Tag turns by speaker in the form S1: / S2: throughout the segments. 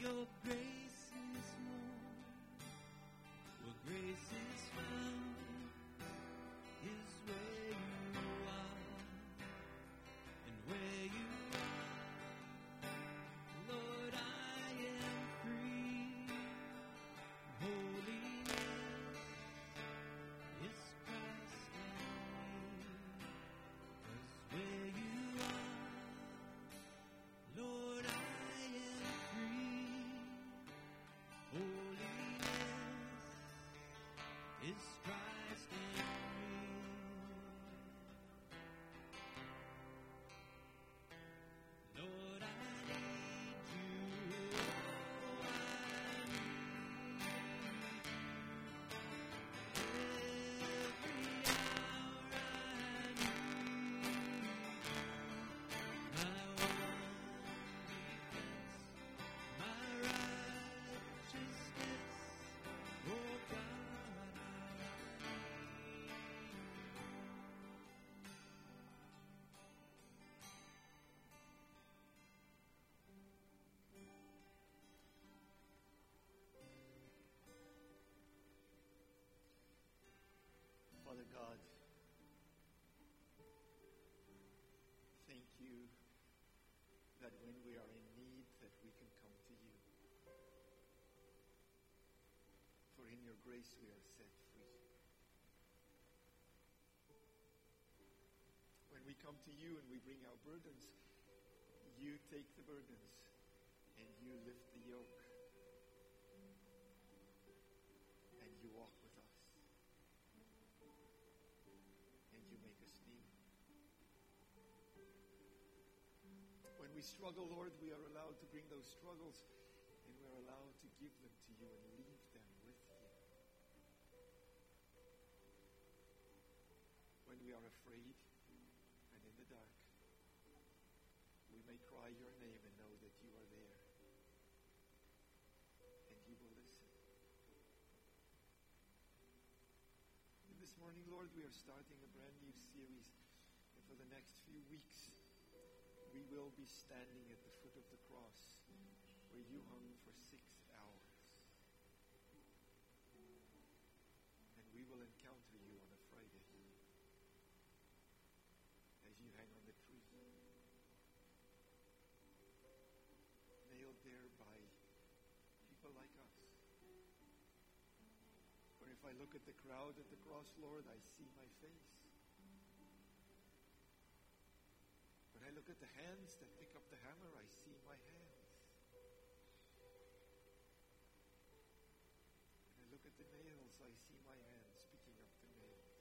S1: Your grace is more, where grace is found, is where you are, and where you are, Lord, I am free. Holiness is Christ in me, 'cause where you are, Lord, I am free. Holiness is Christ in me. Lord, I need you. Oh, I need every hour. I need my one defense, my righteousness. Oh God,
S2: Father God, thank you that when we are in need, that we can come to you. For in your grace we are set free. When we come to you and we bring our burdens, you take the burdens and you lift the yoke. And you walk with us. And you make us new. When we struggle, Lord, we are allowed to bring those struggles, and we're allowed to give them to you and leave them with you. When we are afraid and in the dark, we may cry your name and know that you are there, and you will listen. And this morning, Lord, we are starting a brand new series, and for the next few weeks, we will be standing at the foot of the cross where you hung for 6 hours. And we will encounter you on a Friday as you hang on the tree, nailed there by people like us. For if I look at the crowd at the cross, Lord, I see my face. When I look at the hands that pick up the hammer, I see my hands. When I look at the nails, I see my hands picking up the nails.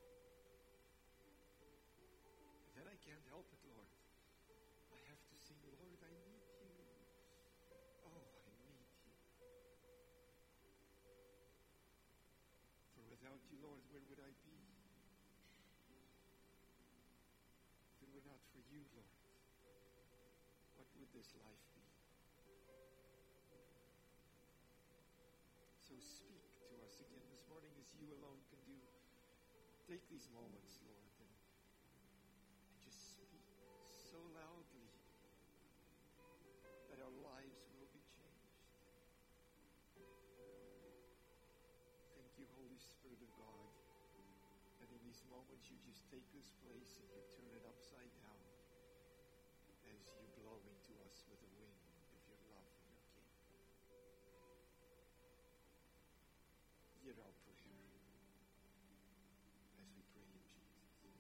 S2: And then I can't help it, Lord. I have to sing, Lord, I need you. Oh, I need you. For without you, Lord, where would I be? If it were not for you, Lord, what would this life be? So speak to us again this morning as you alone can do. Take these moments, Lord, and just speak so loudly that our lives will be changed. Thank you, Holy Spirit of God, that in these moments you just take this place and you turn it upside down as you blow into us with the wind of your love and your kingdom. Hear our prayer as we pray in Jesus.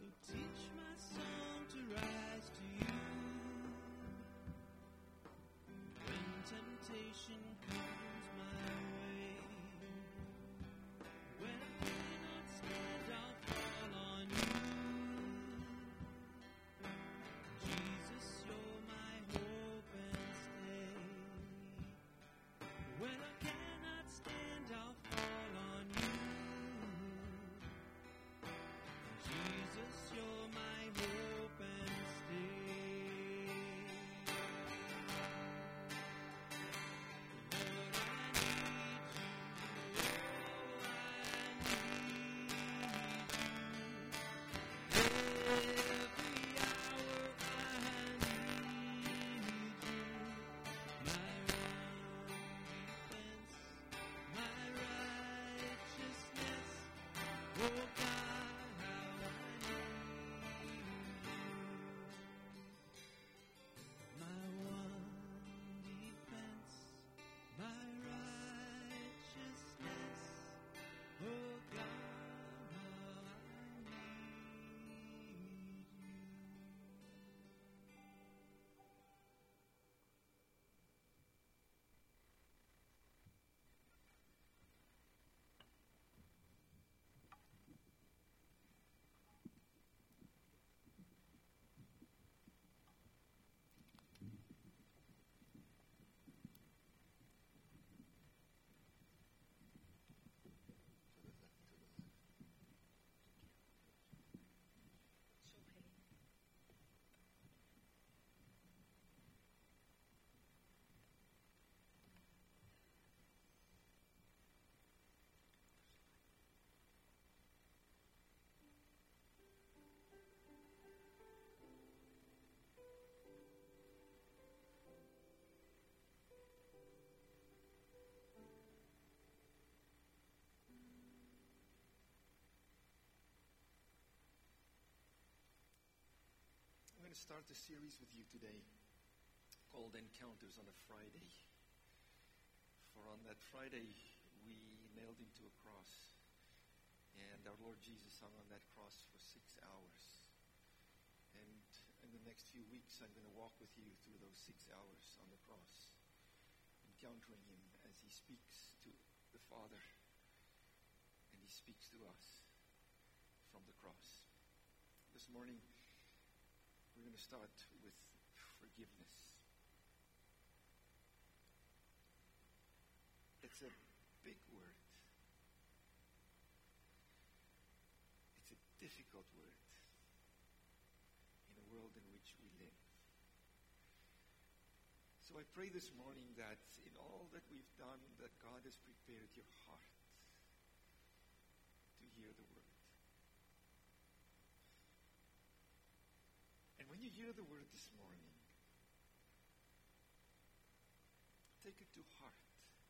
S1: teach my song to rise to you. When temptation comes my way, when I cannot stand, I'll fall on you. Jesus, you're my hope and stay. When I cannot stand, I'll fall on you. Jesus, you're my hope and stay. Lord, I need you. Oh, I need you. Every hour I need you. My one defense, my righteousness. Oh God, how I need you. My one defense, my righteousness. Oh God, how I need you.
S2: I'm going to start a series with you today called Encounters on a Friday. For on that Friday, we nailed him to a cross. And our Lord Jesus hung on that cross for 6 hours. And in the next few weeks, I'm going to walk with you through those 6 hours on the cross, encountering him as he speaks to the Father and he speaks to us from the cross. This morning, we're going to start with forgiveness. It's a big word. It's a difficult word in a world in which we live. So I pray this morning that in all that we've done, that God has prepared your heart to hear the word. And when you hear the word this morning, take it to heart.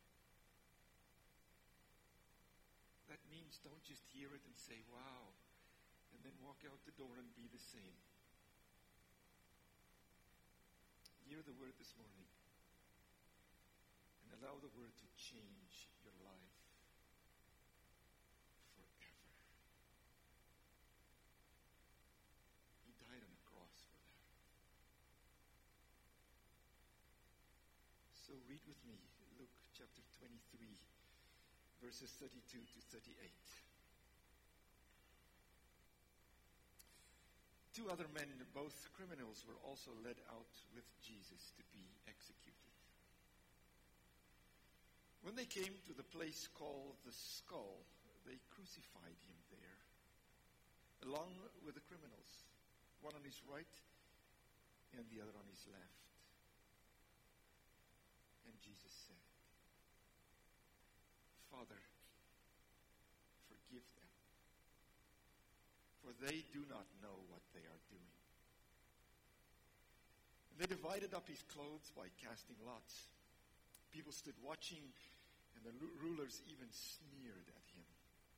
S2: That means don't just hear it and say, wow, and then walk out the door and be the same. Hear the word this morning and allow the word to change your life forever. He died on a cross for that. So read with me Luke chapter 23, verses 32 to 38. 2 other men, both criminals, were also led out with Jesus to be executed. When they came to the place called the Skull, they crucified him there, along with the criminals, one on his right and the other on his left. And Jesus said, Father, forgive them, for they do not know what they are doing. And they divided up his clothes by casting lots. People stood watching, and the rulers even sneered at him.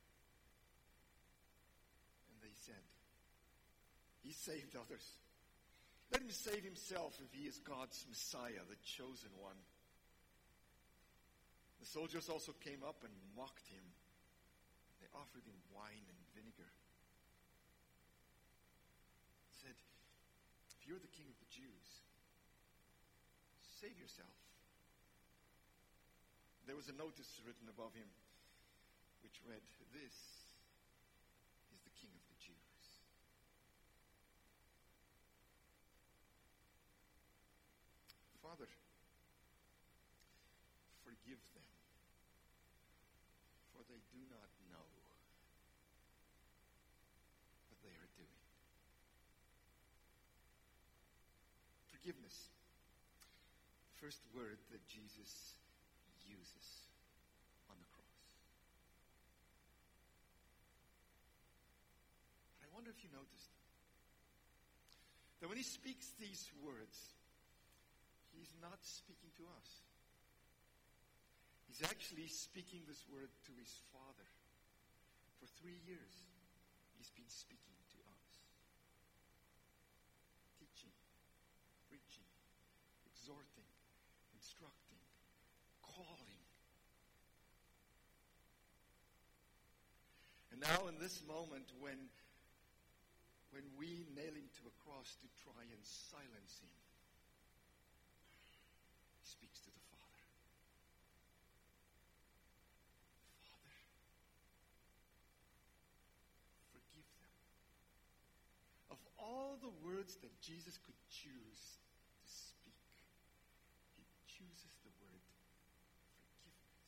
S2: And they said, he saved others. Let him save himself if he is God's Messiah, the chosen one. The soldiers also came up and mocked him. They offered him wine and vinegar. you're the King of the Jews. Save yourself. There was a notice written above him which read, this is the King of the Jews. Father, forgive them, for they do not know what they are doing. Forgiveness. First word that Jesus uses on the cross. But I wonder if you noticed that when he speaks these words, he's not speaking to us. He's actually speaking this word to his Father. For 3 years, he's been speaking to us. Teaching, preaching, exhorting, instructing, calling. And now in this moment when we nail him to a cross to try and silence him, he speaks to the Father. Father, forgive them. Of all the words that Jesus could choose to speak, he chooses the word forgiveness.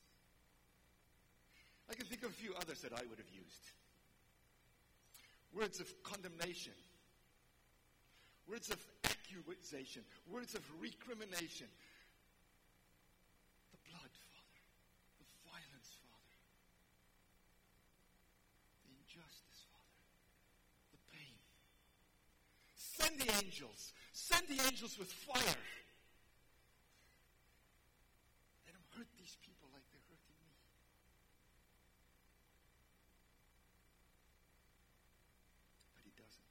S2: I can think of a few others that I would have used. Words of condemnation. Words of accusation. Words of recrimination. The blood, Father. The violence, Father. The injustice, Father. The pain. Send the angels. Send the angels with fire. Let them hurt these people like they're hurting me. But he doesn't.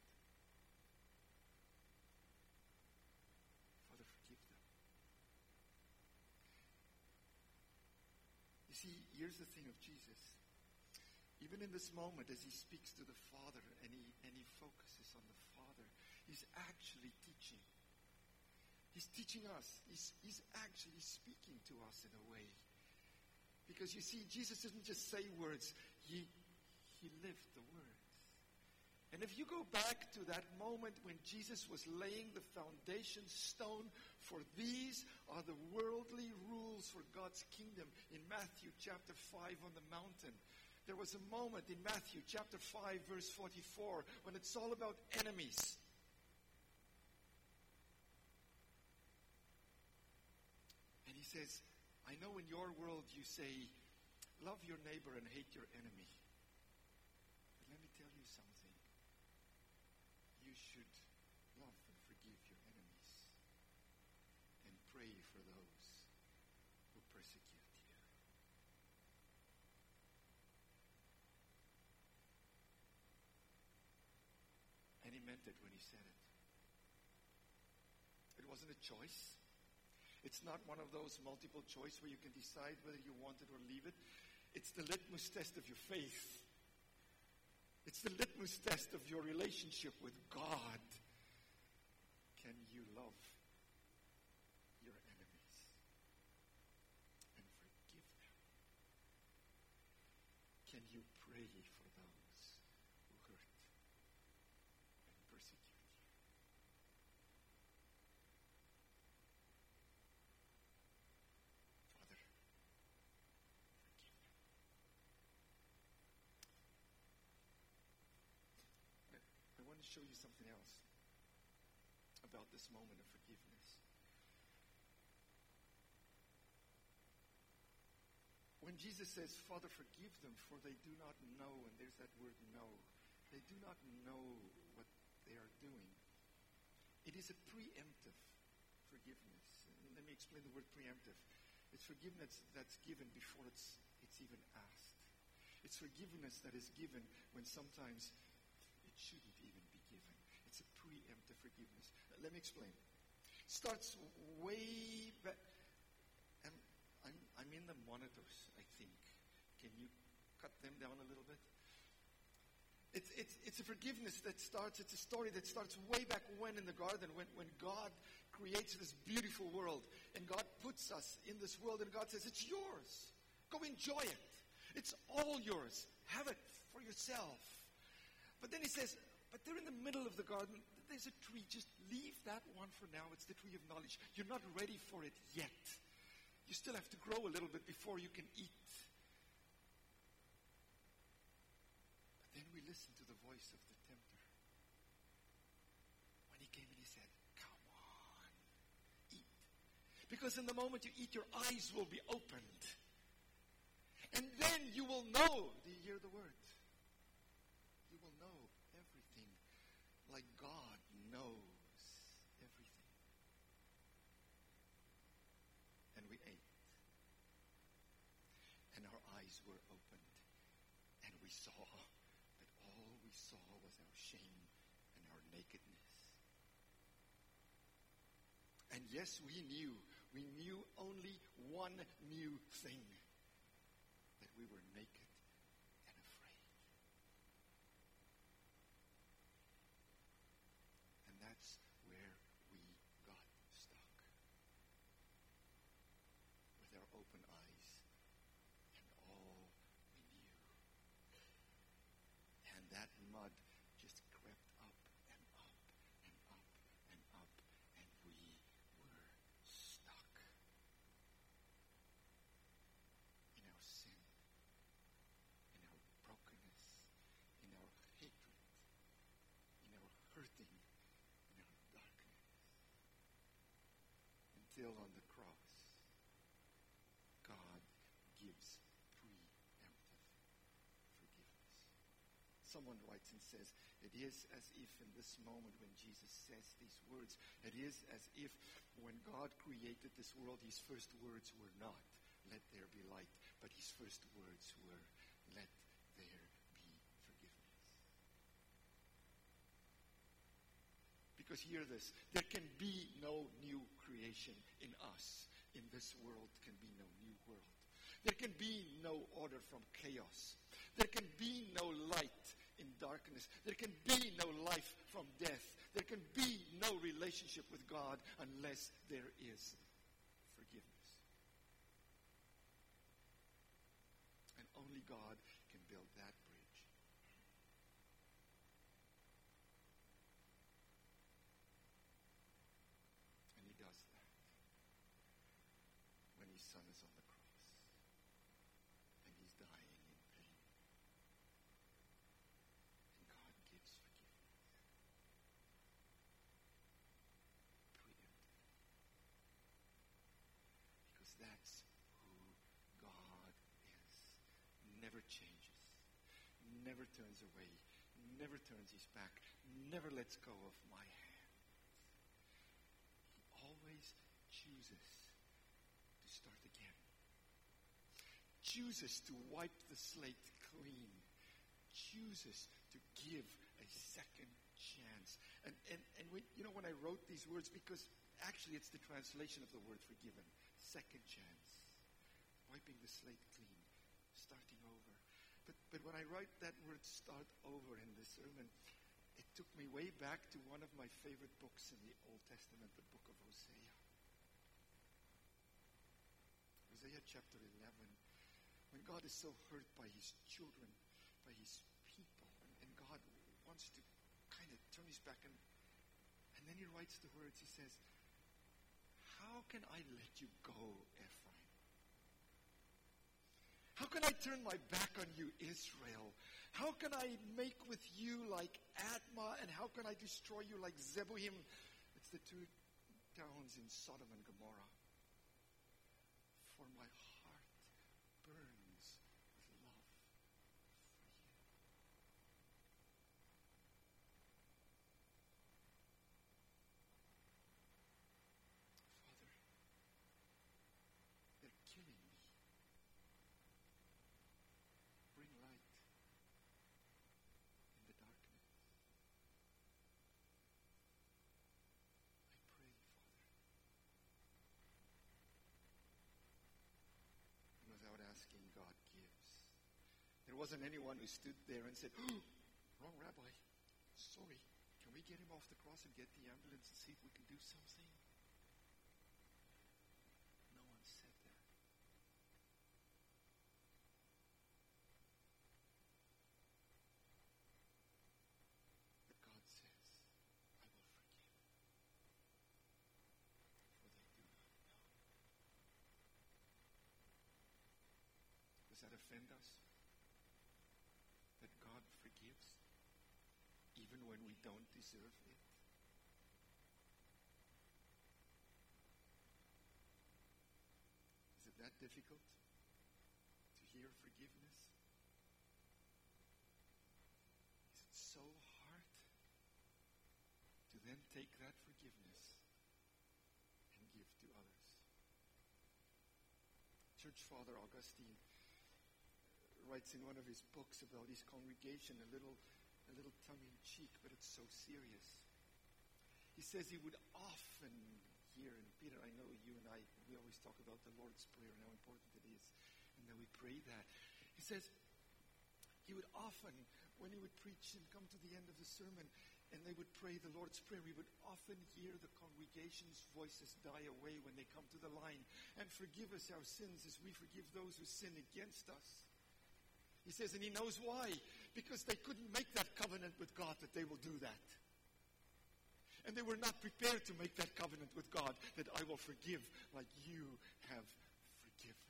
S2: Father, forgive them. You see, here's the thing of Jesus. Even in this moment, as he speaks to the Father and he focuses on the Father, he's actually teaching. He's teaching us. He's actually speaking to us in a way. Because you see, Jesus didn't just say words. He lived the words. And if you go back to that moment when Jesus was laying the foundation stone for these are the worldly rules for God's kingdom in Matthew chapter 5 on the mountain. There was a moment in Matthew chapter 5 verse 44 when it's all about enemies. And he says, I know in your world you say, love your neighbor and hate your enemy. But let me tell you something. You should love and forgive your enemies and pray for those who persecute you. And he meant it when he said it. It wasn't a choice. It's not one of those multiple choice where you can decide whether you want it or leave it. It's the litmus test of your faith. It's the litmus test of your relationship with God. Can you love your enemies and forgive them? Can you pray for those who hurt and persecute you? Father, forgive them. I want to show you something else about this moment of forgiveness. When Jesus says, Father, forgive them, for they do not know, and there's that word know, they do not know what they are doing. It is a preemptive forgiveness. And let me explain the word preemptive. It's forgiveness that's given before it's even asked. It's forgiveness that is given when sometimes it shouldn't even be given. It's a preemptive forgiveness. Let me explain. It starts way back. I'm in the monitors, I think. Can you cut them down a little bit? It's a forgiveness that starts, it's a story that starts way back when in the garden, when God creates this beautiful world, and God puts us in this world, and God says, it's yours. Go enjoy it. It's all yours. Have it for yourself. But then he says, but they're in the middle of the garden. There's a tree. Just leave that one for now. It's the tree of knowledge. You're not ready for it yet. You still have to grow a little bit before you can eat. But then we listen to the voice of the tempter. When he came and he said, come on, eat. Because in the moment you eat, your eyes will be opened. And then you will know. Do you hear the word? You will know everything like God knows everything. And we ate. And our eyes were opened. And we saw that all we saw was our shame and our nakedness. And yes, we knew only one new thing. That we were naked and afraid. And that's where we got stuck. With our open eyes and all we knew. And that mud just crept up and up and up and up, and we were stuck in our sin, in our brokenness, in our hatred, in our hurting, in our darkness. Until on the cross, God gives preemptive forgiveness. Someone writes and says, it is as if in this moment when Jesus says these words, it is as if when God created this world, his first words were not, let there be light, but his first words were, let there be forgiveness. Because hear this, there can be no new creation in us. In this world can be no new world. There can be no order from chaos. There can be no light in darkness. There can be no life from death. There can be no relationship with God unless there is forgiveness. And only God can build that bridge. And he does that when his son is on the cross and he's dying in pain. And God gives forgiveness. Preemptively. Because that's who God is. Never changes. Never turns away. Never turns his back. Never lets go of my hand. He always chooses to start again. Chooses to wipe the slate clean. Chooses to give a second chance. And when I wrote these words, because actually it's the translation of the word forgiven. Second chance. Wiping the slate clean. Starting over. But when I write that word start over in this sermon, it took me way back to one of my favorite books in the Old Testament, the book of Hosea. Hosea chapter 11. When God is so hurt by his children, by his people, and God wants to kind of turn his back, and then he writes the words, he says, how can I let you go, Ephraim? How can I turn my back on you, Israel? How can I make with you like Admah, and how can I destroy you like Zeboim? It's the two towns in Sodom and Gomorrah. For my heart burns with love for you. Father, they're killing me. Bring light in the darkness. I pray, Father. And without asking, God gives. There wasn't anyone who stood there and said, oh, Wrong rabbi. Sorry. Can we get him off the cross and get the ambulance and see if we can do something? No one said that. But God says, I will forgive, for they do not know. Does that offend us? That God forgives, even when we don't deserve it? Is it that difficult to hear forgiveness? Is it so hard to then take that forgiveness and give to others? Church Father Augustine writes in one of his books about his congregation, a little tongue-in-cheek, but it's so serious. He says he would often hear, and Peter, I know you and I, we always talk about the Lord's Prayer and how important it is, and then we pray that. He says he would often, when he would preach and come to the end of the sermon, and they would pray the Lord's Prayer, we would often hear the congregation's voices die away when they come to the line, and forgive us our sins as we forgive those who sin against us. He says, and he knows why. Because they couldn't make that covenant with God that they will do that. And they were not prepared to make that covenant with God that I will forgive like you have forgiven.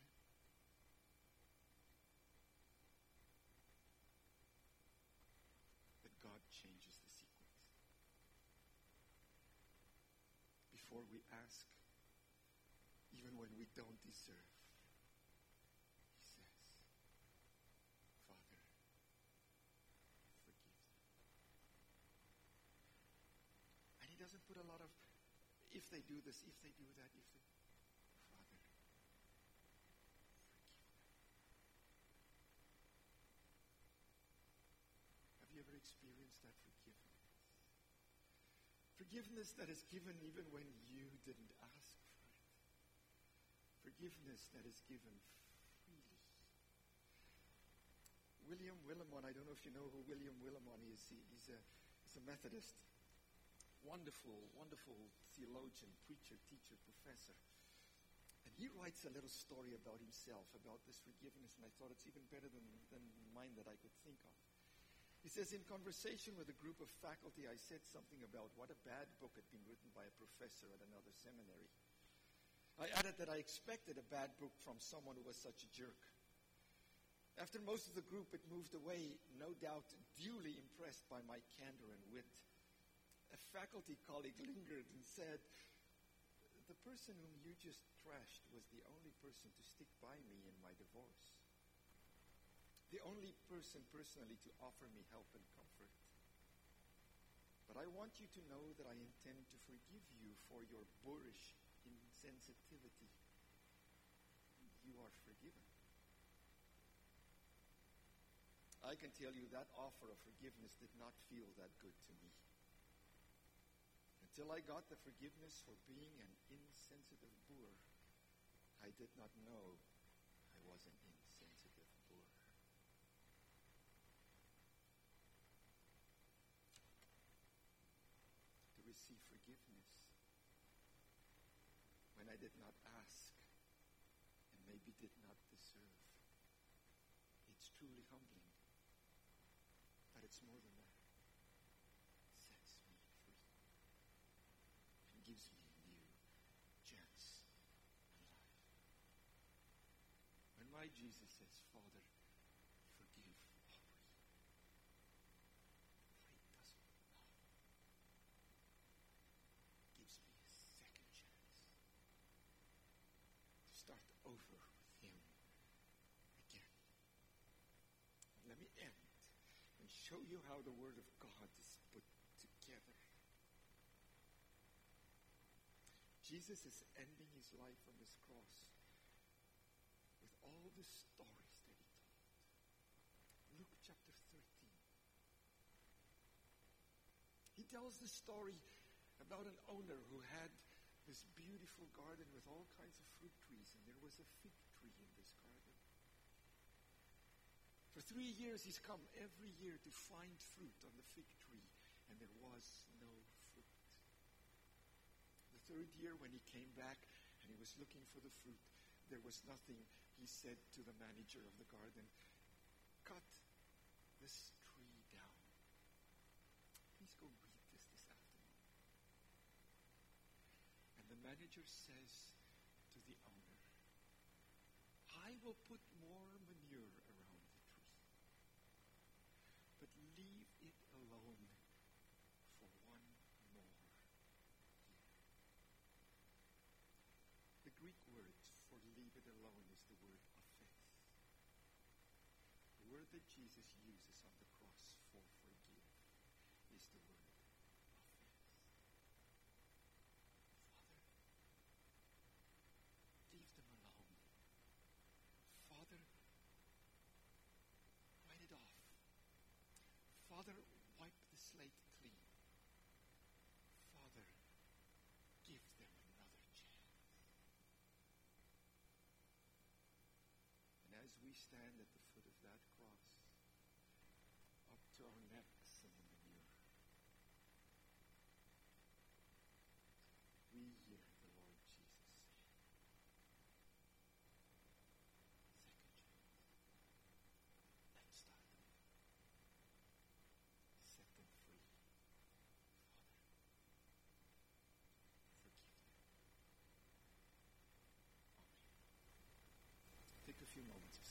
S2: But God changes the sequence. Before we ask, even when we don't deserve, doesn't put a lot of, if they do this, if they do that, if they, Father, forgive them. Have you ever experienced that forgiveness? Forgiveness that is given even when you didn't ask for it. Forgiveness that is given freely. William Willimon, I don't know if you know who William Willimon is. He's a Methodist. Wonderful, wonderful theologian, preacher, teacher, professor. And he writes a little story about himself, about this forgiveness, and I thought it's even better than mine that I could think of. He says, in conversation with a group of faculty, I said something about what a bad book had been written by a professor at another seminary. I added that I expected a bad book from someone who was such a jerk. After most of the group had moved away, no doubt duly impressed by my candor and wit, a faculty colleague lingered and said, the person whom you just trashed was the only person to stick by me in my divorce. The only person personally to offer me help and comfort. But I want you to know that I intend to forgive you for your boorish insensitivity. You are forgiven. I can tell you that offer of forgiveness did not feel that good to me. Until I got the forgiveness for being an insensitive boor, I did not know I was an insensitive boor. To receive forgiveness when I did not ask and maybe did not deserve, it's truly humbling. But it's more than that. Gives me a new chance in life. When my Jesus says, Father, forgive Aubrey, for he doesn't know, gives me a second chance to start over with him again. Let me end and show you how the Word of God is put together. Jesus is ending his life on this cross with all the stories that he told. Luke chapter 13. He tells the story about an owner who had this beautiful garden with all kinds of fruit trees, and there was a fig tree in this garden. For 3 years he's come every year to find fruit on the fig tree, and there was no fruit. The third year when he came back and he was looking for the fruit, there was nothing. He said to the manager of the garden, cut this tree down. Please go read this afternoon. And the manager says to the owner, I will put more manure around the tree, but leave it alone for 1 more year. The Greek word for leave it alone is the word aphes. The word that Jesus uses on the cross for forgive is the word aphes. Father, leave them alone. Father, write it off. Father, wipe the slate clean. Father, give them another chance. And as we stand at the foot of that cross, up to our necks in the manure, we hear the Lord Jesus say, second chance. Let's start over. Set them free. Father, forgive them. Amen. Take a few moments.